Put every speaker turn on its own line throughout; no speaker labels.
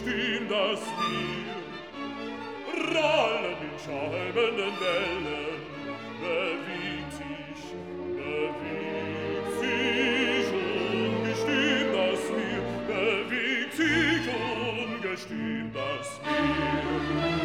ungestüm das Meer. Rollen in schäumenden Wellen, bewegt sich ungestüm das Meer, bewegt sich ungestüm das Meer.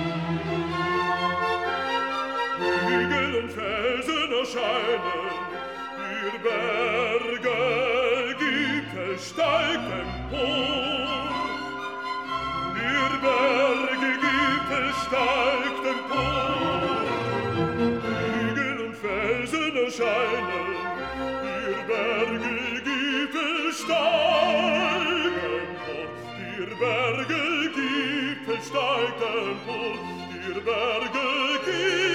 Hügel und Felsen erscheinen, ihr Berge gibt es steigt empor. Ihr Berge gibt es steigt empor. Hügel und Felsen erscheinen, ihr Berge gibt es steigt empor. Ihr Berge gibt es steigt empor. Ihr Berge gibt